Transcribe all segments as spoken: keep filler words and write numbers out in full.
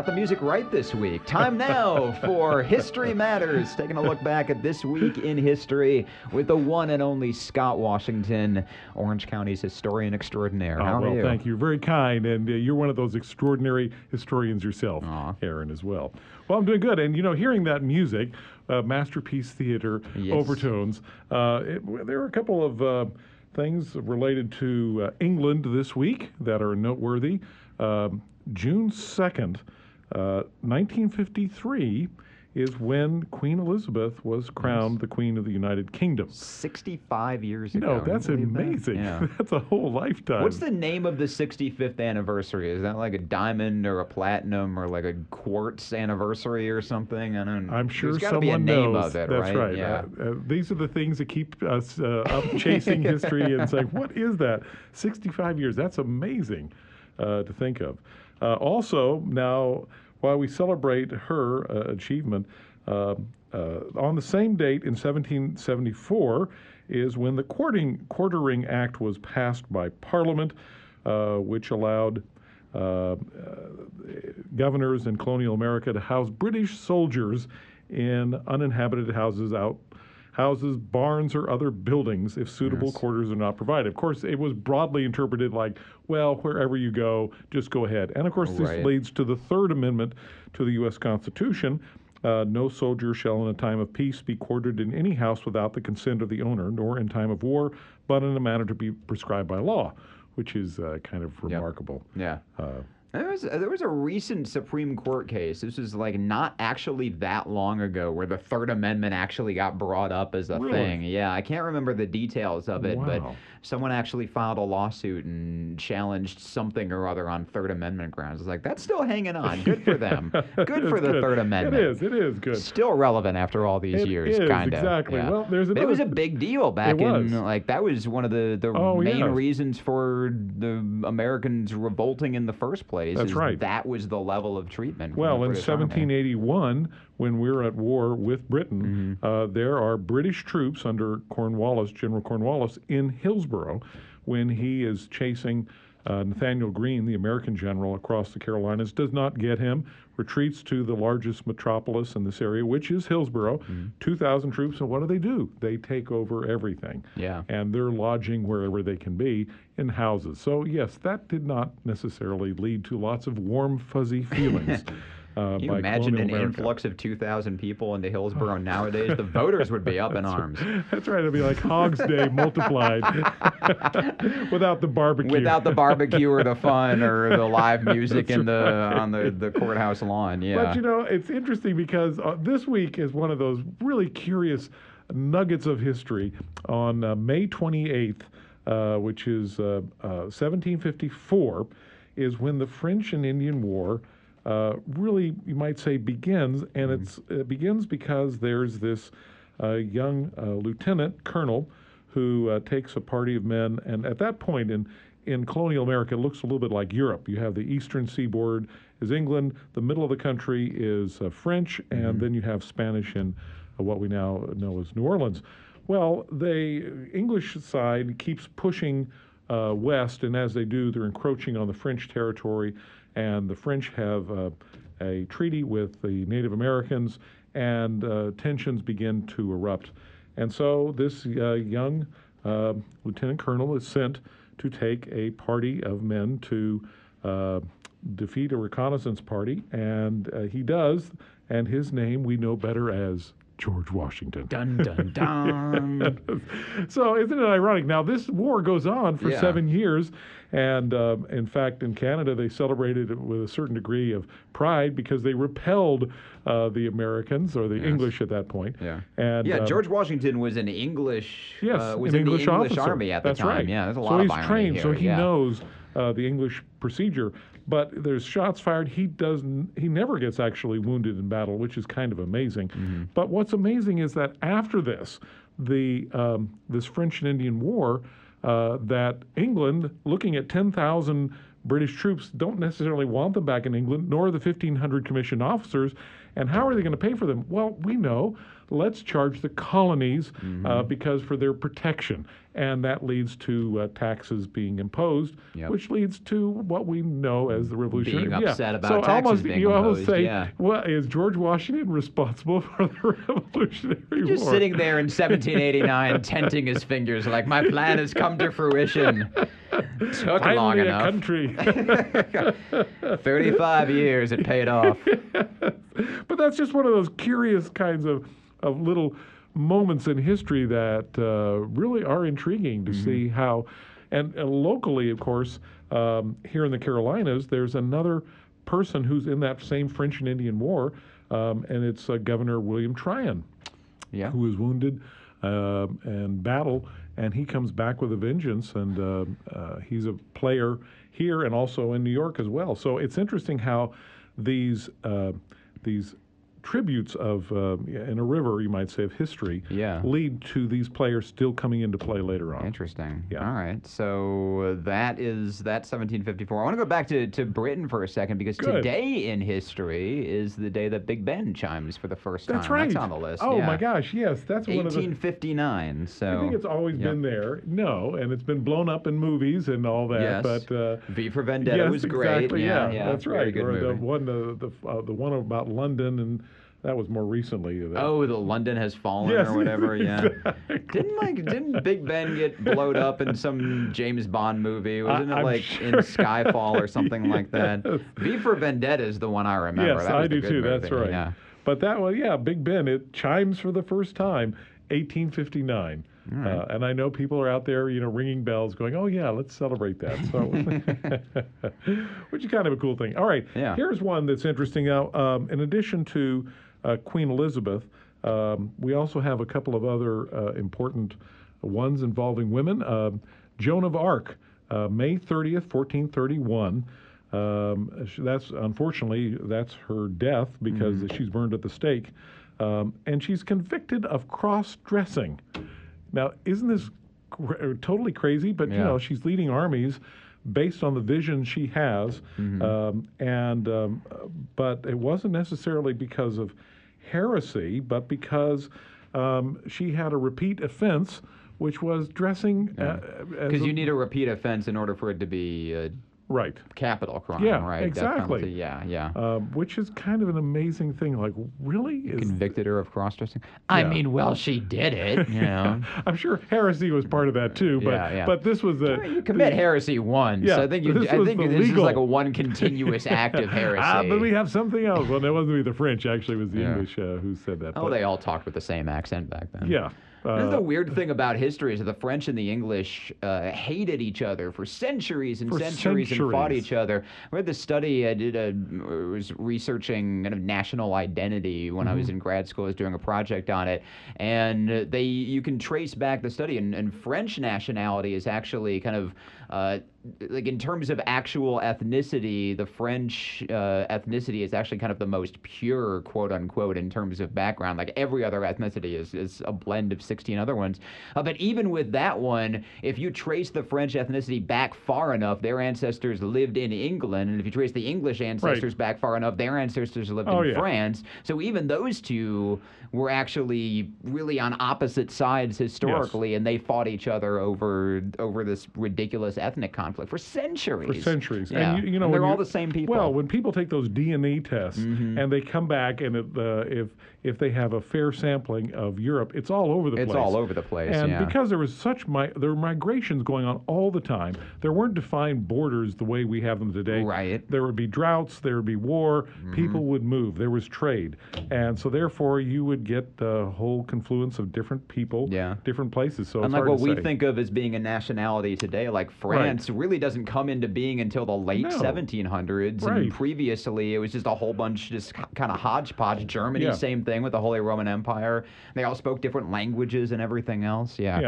got the music right this week. Time now for History Matters. Taking a look back at this week in history with the one and only Scott Washington, Orange County's historian extraordinaire. Oh, How well, are you? Thank you. Very kind. And uh, you're one of those extraordinary historians yourself, Aw. Aaron, as well. Well, I'm doing good. And, you know, hearing that music, uh, Masterpiece Theater Yes. overtones, uh, it, there are a couple of uh, things related to uh, England this week that are noteworthy. Um, June second, uh, nineteen fifty-three is when Queen Elizabeth was crowned the Queen of the United Kingdom. sixty-five years You ago. know, that's Can you believe amazing. that? Yeah. That's a whole lifetime. What's the name of the sixty-fifth anniversary? Is that like a diamond or a platinum or like a quartz anniversary or something? I don't. I'm sure There's gotta someone be a name knows. of it, That's right? right. Yeah. Uh, uh, these are the things that keep us uh, up chasing history and saying, what is that? sixty-five years. That's amazing uh, to think of. Uh, also, now, while we celebrate her uh, achievement, uh, uh, on the same date in seventeen seventy-four is when the Quartering, Quartering Act was passed by Parliament, uh, which allowed uh, uh, governors in colonial America to house British soldiers in uninhabited houses out houses, barns, or other buildings if suitable Yes. quarters are not provided. Of course, it was broadly interpreted like, well, wherever you go, just go ahead. And of course, this Right. leads to the Third Amendment to the U S Constitution. Uh, no soldier shall in a time of peace be quartered in any house without the consent of the owner, nor in time of war, but in a manner to be prescribed by law, which is uh, kind of remarkable. Yeah. Uh, There was, there was a recent Supreme Court case. This was like not actually that long ago where the Third Amendment actually got brought up as a Really? thing. Yeah, I can't remember the details of it, but Wow. someone actually filed a lawsuit and challenged something or other on Third Amendment grounds. It's like, that's still hanging on. Good for them. Good for It's the good. Third Amendment. It is. It is good. Still relevant after all these It years, is, kind of. exactly. Yeah. Well, there's But it was a another- big deal back It was. in, like, that was one of the, the Oh, main yeah. reasons for the Americans revolting in the first place. That's is right. That was the level of treatment. from Well, the in British Army. seventeen eighty-one, when we were at war with Britain, Mm-hmm. uh, there are British troops under Cornwallis, General Cornwallis, in Hillsborough when he is chasing uh, Nathaniel Greene, the American general, across the Carolinas, does not get him, retreats to the largest metropolis in this area, which is Hillsborough, Mm-hmm. two thousand troops, and what do they do? They take over everything. Yeah. And they're lodging wherever they can be in houses. So, yes, that did not necessarily lead to lots of warm, fuzzy feelings. Uh, Can you by imagine colonial an America. influx of two thousand people into Hillsborough nowadays? The voters would be up in arms. That's right. It'd be like Hog's Day multiplied without the barbecue. Without the barbecue or the fun or the live music in the on the, the courthouse lawn. Yeah. But you know, it's interesting because uh, this week is one of those really curious nuggets of history. On uh, May twenty-eighth, uh, which is uh, uh, seventeen fifty-four, is when the French and Indian War uh, really, you might say, begins. And it's, it begins because there's this uh, young uh, lieutenant colonel who uh, takes a party of men. And at that point in, in colonial America, it looks a little bit like Europe. You have the eastern seaboard is England, the middle of the country is uh, French, and then you have Spanish in uh, what we now know as New Orleans. Well, the English side keeps pushing uh, west, and as they do, they're encroaching on the French territory, and the French have uh, a treaty with the Native Americans, and uh, tensions begin to erupt. And so this uh, young uh, lieutenant colonel is sent to take a party of men to uh, defeat a reconnaissance party, and uh, he does, and his name we know better as George Washington. Dun dun dun. So isn't it ironic? Now this war goes on for Yeah. seven years, and uh, in fact, in Canada they celebrated it with a certain degree of pride because they repelled uh, the Americans or the Yes. English at that point. Yeah. And Yeah, um, George Washington was an English. Yes, uh, was an in English the English officer. Army at the That's time. right. Yeah, there's a lot so of he's irony trained, here. so he yeah. knows uh, the English procedure. But there's shots fired. He doesn't. He never gets actually wounded in battle, which is kind of amazing. Mm-hmm. But what's amazing is that after this, the um, this French and Indian War, uh, that England, looking at ten thousand British troops, don't necessarily want them back in England, nor the fifteen hundred commissioned officers, And how are they going to pay for them? Well, we know. Let's charge the colonies Mm-hmm. uh, because for their protection. And that leads to uh, taxes being imposed, Yep. which leads to what we know as the Revolutionary Being yeah. upset about so taxes almost, being you almost imposed, say, yeah. well, is George Washington responsible for the Revolutionary Just War? sitting there in seventeen eighty-nine, tenting his fingers like, my plan has come to fruition. Took Finally long a enough. country. thirty-five years, it paid off. But that's just one of those curious kinds of, of little moments in history that uh, really are intriguing to Mm-hmm. see how, and, and locally, of course, um, here in the Carolinas, there's another person who's in that same French and Indian War, um, and it's uh, Governor William Tryon, Yeah. who was wounded uh, in battle, and he comes back with a vengeance, and uh, uh, he's a player here and also in New York as well. So it's interesting how these uh, these tributes of uh, in a river, you might say, of history, Yeah. lead to these players still coming into play later on. Interesting. Yeah. All right. So that is that seventeen fifty-four. I want to go back to, to Britain for a second because Good. today in history is the day that Big Ben chimes for the first time. That's right. That's on the list. Oh yeah. my gosh, yes, that's one of the. eighteen fifty-nine. So I think it's always yeah. been there. No, and it's been blown up in movies and all that. Yes. But uh, V for Vendetta yes, was great. exactly, Yeah, yeah, yeah, that's very right. good Or the movie. one, the the, uh, the one about London, and that was more recently. That, Oh, the London Has Fallen Yes, or whatever. Yeah. exactly. Didn't like didn't Big Ben get blowed up in some James Bond movie? Wasn't it I'm like in sure. Skyfall or something like that? Yes. V for Vendetta is the one I remember. Yes, that was I the do good too. movie. That's right. Yeah. But that one, yeah, Big Ben, it chimes for the first time, eighteen fifty-nine. right. Uh, and I know people are out there, you know, ringing bells, going, "Oh yeah, let's celebrate that." So, which is kind of a cool thing. All right, Yeah. here's one that's interesting. Now, um, in addition to uh, Queen Elizabeth, um, we also have a couple of other uh, important ones involving women. Um Joan of Arc, uh, May thirtieth, fourteen thirty-one. Um, sh- that's unfortunately that's her death because she's burned at the stake, um, and she's convicted of cross-dressing. Now, isn't this cr- totally crazy? But you Yeah. know, she's leading armies based on the vision she has, um, and um, uh, but it wasn't necessarily because of heresy, but because um, she had a repeat offense, which was dressing. Uh, as Because a- you need a repeat offense in order for it to be a right. capital crime, Yeah, right? Death exactly. penalty. Yeah, yeah. Um, which is kind of an amazing thing. Like, really? Is, Convicted her of cross-dressing. I Yeah. mean, well, she did it. You know. I'm sure heresy was part of that too, but Yeah, yeah. but this was a You commit heresy once. Yeah, I think you. this I was think the this legal- is like a one continuous act of heresy. Ah, but we have something else. Well, that wasn't me. The French actually was the Yeah. English uh, who said that. Oh, but- they all talked with the same accent back then. yeah. This is Uh, the weird thing about history is that the French and the English uh, hated each other for centuries and For centuries, and fought centuries. each other. I read this study. I did a was researching kind of national identity when I was Mm-hmm. in grad school. I was doing a project on it, and they you can trace back the study, and, and French nationality is actually kind of uh, like in terms of actual ethnicity, the French uh, ethnicity is actually kind of the most pure, quote unquote, in terms of background. Like every other ethnicity is, is a blend of sixteen other ones. Uh, but even with that one, if you trace the French ethnicity back far enough, their ancestors lived in England. And if you trace the English ancestors back far enough, their ancestors lived Oh, in yeah. France. So even those two were actually really on opposite sides historically, and they fought each other over over this ridiculous ethnic conflict for centuries. for centuries. Yeah. And you, you know, And when they're all you- the same people. Well, when people take those D N A tests and they come back, and it, uh, if if they have a fair sampling of Europe, it's all over the It's place. all over the place, And yeah. because there was such mi- there were migrations going on all the time, there weren't defined borders the way we have them today. Right. There would be droughts, there would be war, people would move, there was trade, and so therefore you would get a whole confluence of different people, Yeah. different places. So it's Unlike hard what to we say. think of as being a nationality today, like France really doesn't come into being until the late No. seventeen hundreds. Right. And previously, it was just a whole bunch, just kind of hodgepodge. Germany, Yeah. same thing with the Holy Roman Empire. They all spoke different languages and everything else. Yeah. Yeah.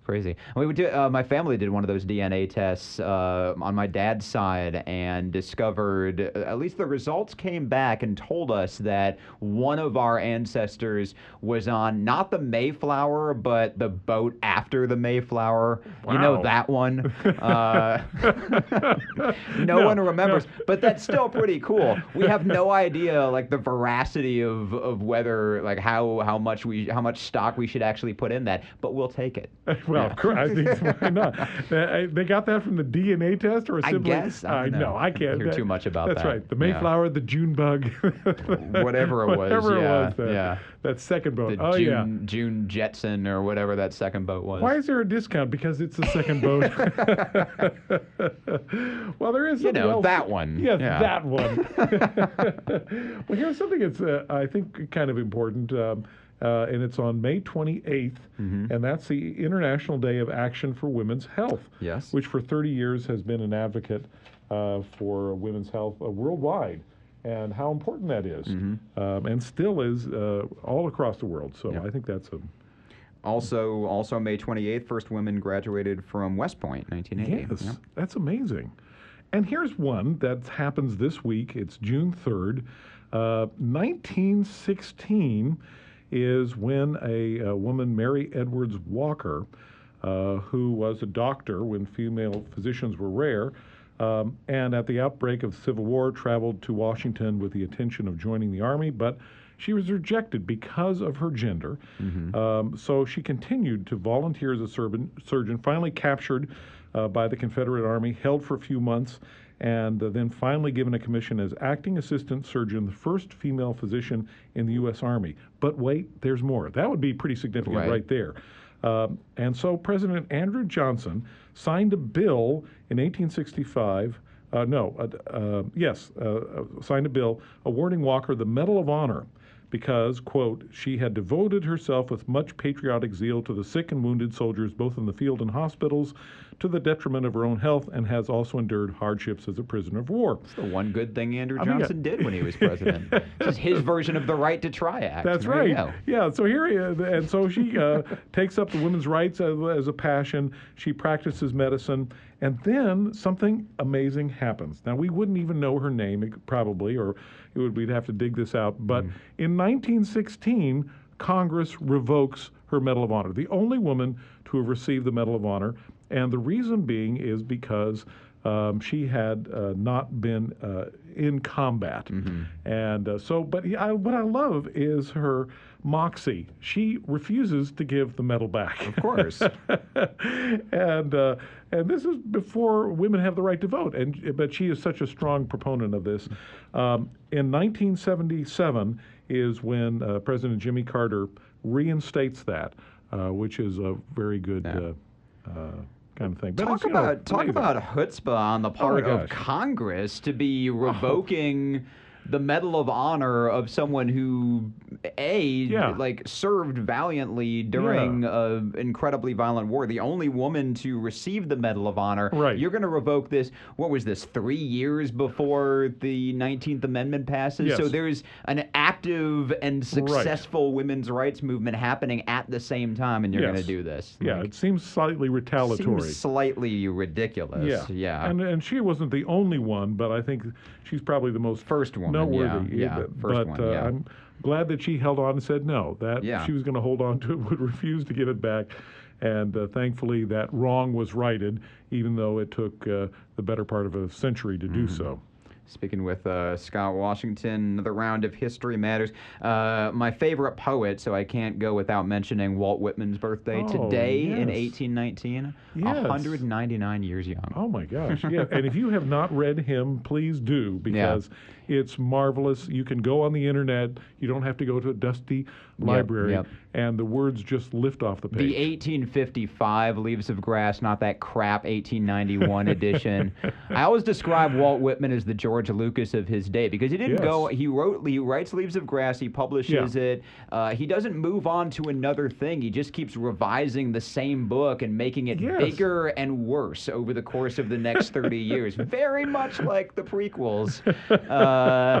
Crazy. We would do, uh, my family did one of those D N A tests uh, on my dad's side and discovered, uh, at least the results came back and told us that one of our ancestors was on not the Mayflower, but the boat after the Mayflower. Wow. You know that one? Uh, no, No, one remembers, no. but that's still pretty cool. We have no idea, like, the veracity of, of whether, like, how, how much we how much stock we should actually put in that, but we'll take it. Well, Yeah. of course, I think why not? Uh, They got that from the D N A test, or I simply? guess. I I don't know. know. I can't Hear too much about that's that. right. The Yeah. Mayflower, the June bug, Whatever it was, whatever yeah, it was. That, yeah. that second boat. The oh yeah. June, June Jetson or whatever that second boat was. Why is there a discount? Because it's the second boat. Well, there is You something know, else. that one. Yes, Yeah. that one. Well, here's something that's, uh, I think, kind of important, um, uh, and it's on May twenty-eighth, Mm-hmm. and that's the International Day of Action for Women's Health, Yes. which for thirty years has been an advocate uh, for women's health uh, worldwide, and how important that is, Mm-hmm. um, and still is uh, all across the world. So Yeah. I think that's a Also, also May twenty-eighth, first women graduated from West Point, nineteen eighty. Yes, Yep. that's amazing. And here's one that happens this week. It's June third. Uh, nineteen sixteen is when a, a woman, Mary Edwards Walker, uh, who was a doctor when female physicians were rare, um, and at the outbreak of the Civil War traveled to Washington with the intention of joining the Army, but she was rejected because of her gender. Um, so she continued to volunteer as a surgeon, surgeon finally captured uh, by the Confederate Army, held for a few months, and uh, then finally given a commission as acting assistant surgeon, the first female physician in the U S Army. But wait, there's more. That would be pretty significant Right. right, there. Um, and so President Andrew Johnson signed a bill in eighteen sixty-five. Uh, no, uh, uh, yes, uh, uh, signed a bill awarding Walker the Medal of Honor because, quote, she had devoted herself with much patriotic zeal to the sick and wounded soldiers, both in the field and hospitals, to the detriment of her own health, and has also endured hardships as a prisoner of war. It's the one good thing Andrew I mean, Johnson did when he was president. This is his version of the Right to Try Act. That's There you right. go. Yeah. So here, he is, and so she uh, takes up the women's rights as, as a passion. She practices medicine, and then something amazing happens. Now we wouldn't even know her name, probably, or it would, we'd have to dig this out. But Mm. in nineteen sixteen, Congress revokes her Medal of Honor, the only woman to have received the Medal of Honor, and the reason being is because um, she had uh, not been uh, in combat. Mm-hmm. And uh, so, but I, what I love is her moxie. She refuses to give the medal back. Of course. and uh, and this is before women have the right to vote. And but she is such a strong proponent of this. Um, in nineteen seventy-seven is when uh, President Jimmy Carter reinstates that, uh, which is a very good Yeah. uh, uh, kind of thing. But Talk it's, you know, about talk amazing. about chutzpah on the part my of gosh. Congress to be revoking the Medal of Honor of someone who, a Yeah. like served valiantly during an incredibly violent war. The only woman to receive the Medal of Honor. Right. You're going to revoke this. What was this? Three years before the nineteenth Amendment passes. Yes. So there's an active and successful women's rights movement happening at the same time, and you're Yes. going to do this. Yeah, Like, it seems slightly retaliatory. seems slightly ridiculous. Yeah, Yeah. And and she wasn't the only one, but I think she's probably the most First woman, noteworthy. yeah, yeah, But, first but, one, uh, yeah. I'm glad that she held on and said no. That Yeah. she was going to hold on to it, would refuse to give it back, and uh, thankfully that wrong was righted, even though it took uh, the better part of a century to do so. Speaking with uh, Scott Washington, another round of History Matters. Uh, my favorite poet, so I can't go without mentioning Walt Whitman's birthday Oh, today in yes. eighteen nineteen. Yes. one hundred ninety-nine years young. Oh my gosh! Yeah, and if you have not read him, please do because it's marvelous. You can go on the internet. You don't have to go to a dusty library, yep. and the words just lift off the page. The eighteen fifty-five Leaves of Grass, not that crap eighteen ninety-one edition. I always describe Walt Whitman as the George Lucas of his day because he didn't Yes. go. He wrote. He writes Leaves of Grass. He publishes Yeah. it. Uh, he doesn't move on to another thing. He just keeps revising the same book and making it Yes. bigger and worse over the course of the next thirty years. Very much like the prequels. Uh, Uh,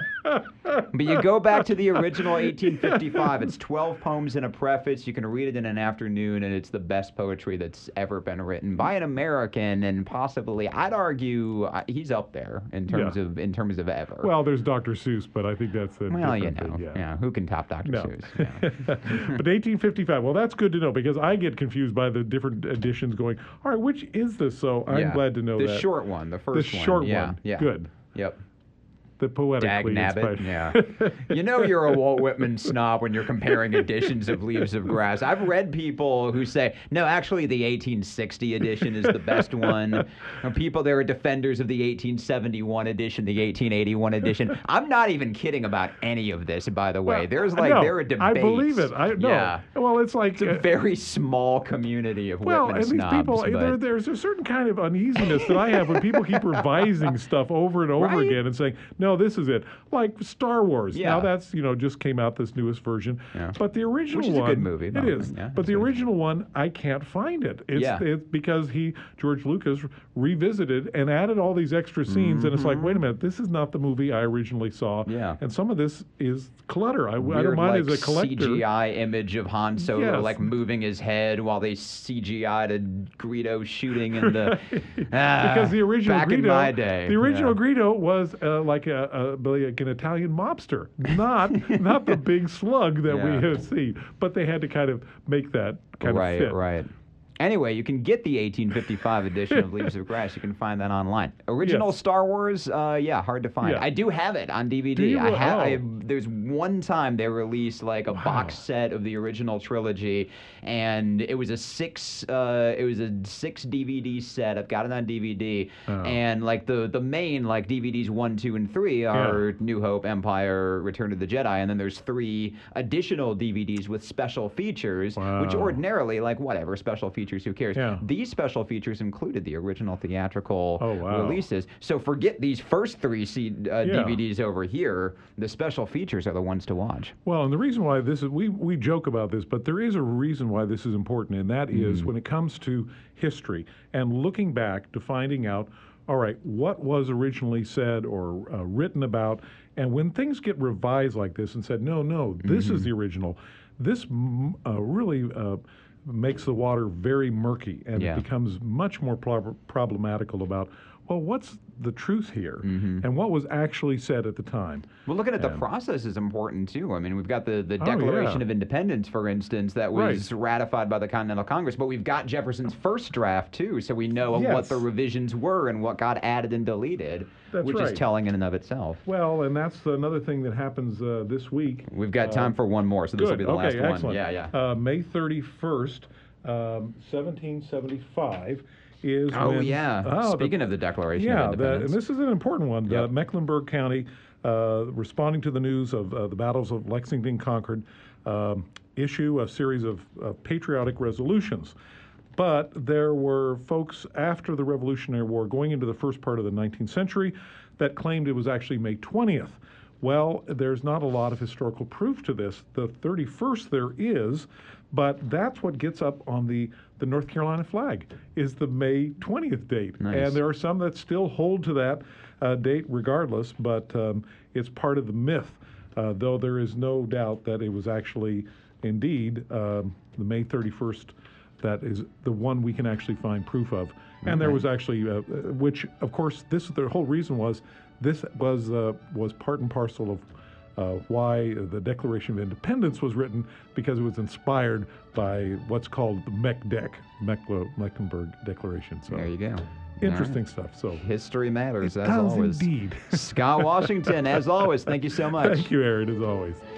but you go back to the original eighteen fifty-five. It's twelve poems and a preface. You can read it in an afternoon, and it's the best poetry that's ever been written by an American, and possibly, I'd argue, uh, he's up there in terms Yeah. of in terms of ever. Well, there's Doctor Seuss, but I think that's a Well, you different know, thing, yeah. Who can top Doctor No. Seuss? Yeah. But eighteen fifty-five, well, that's good to know because I get confused by the different editions going, all right, which is this? So I'm Yeah. glad to know the that. short one, the first the one. short yeah, one. Yeah. Good. Yep. The poetically Dag nabbit. inspired. Yeah. You know you're a Walt Whitman snob when you're comparing editions of Leaves of Grass. I've read people who say, no, actually the eighteen sixty edition is the best one. Or people, there are defenders of the eighteen seventy-one edition, the eighteen eighty-one edition. I'm not even kidding about any of this, by the way. Well, There's like, no, there are debates. I believe it. I know. Yeah. Well, it's like. It's a uh, very small community of well, Whitman and these snobs. people, but- there, there's a certain kind of uneasiness that I have when people keep revising stuff over and over Right? again and saying, no, this is it. Like Star Wars. Yeah. Now that's, you know, just came out, this newest version. Yeah. But the original Which is a one. good movie, It by the way, is. yeah, but it's the good. original one, I can't find it. It's, Yeah. it's because he, George Lucas, revisited and added all these extra scenes. And it's like, wait a minute, this is not the movie I originally saw. Mm-hmm. Yeah. And some of this is clutter. I, I Weird, don't mind like, as a collector. C G I image of Han Solo, Yes. like moving his head while they C G I'd a Greedo shooting in the. Ah, Because the original back Greedo, in my day, the original yeah. Greedo was uh, like a, a like an Italian mobster, not not the big slug that Yeah. we have seen. But they had to kind of make that kind right, of fit. right. Anyway, you can get the eighteen fifty-five edition of Leaves of Grass. You can find that online. Original Yes. Star Wars, uh, yeah, hard to find. Yeah. I do have it on D V D. Do you? I have. I, Oh. there's one time they released like a box set of the original trilogy, and it was a six. Uh, it was a six D V D set. I've got it on D V D, Oh. and like the the main like D V Ds one, two, and three are New Hope, Empire, Return of the Jedi, and then there's three additional D V Ds with special features, which Wow. ordinarily like whatever special features, who cares? Yeah. These special features included the original theatrical Oh, wow. releases. So forget these first three C- uh, Yeah. D V Ds over here. The special features are the ones to watch. Well, and the reason why this is, we, we joke about this, but there is a reason why this is important, and that is Mm-hmm. when it comes to history and looking back to finding out, all right, what was originally said or uh, written about, and when things get revised like this and said, no, no, this Mm-hmm. is the original, this mm, uh, really uh, makes the water very murky, and Yeah. it becomes much more prob- problematical about, well, what's the truth here, Mm-hmm. and what was actually said at the time. Well, looking at the And- process is important too. I mean, we've got the, the Oh, Declaration yeah. of Independence, for instance, that was ratified by the Continental Congress, but we've got Jefferson's first draft too, so we know what Yes. the revisions were and what got added and deleted, That's which right. is telling in and of itself. Well, and that's another thing that happens uh, this week. We've got time Uh, for one more, so this will Good. be the okay, last one. excellent. Yeah, yeah. Uh, May thirty-first, um, seventeen seventy-five is Oh, when, yeah. Oh, the- Speaking of the Declaration yeah, of the, and Independence. this is an important one. The Yep. Mecklenburg County, uh, responding to the news of uh, the battles of Lexington Concord, um, issue a series of uh, patriotic resolutions. But there were folks after the Revolutionary War going into the first part of the nineteenth century that claimed it was actually May twentieth. Well, there's not a lot of historical proof to this. The thirty-first there is, but that's what gets up on the, the North Carolina flag, is the May twentieth date. Nice. And there are some that still hold to that uh, date regardless, but um, it's part of the myth, uh, though there is no doubt that it was actually indeed um, the May thirty-first that is the one we can actually find proof of. And there Okay. was actually, uh, uh, which of course, this the whole reason was, this was uh, was part and parcel of uh, why the Declaration of Independence was written, because it was inspired by what's called the Meck-Dec, Meckle- Mecklenburg Declaration. So There you go. interesting stuff. So History matters, it as does always. indeed. Scott Washington, as always, thank you so much. Thank you, Aaron, as always.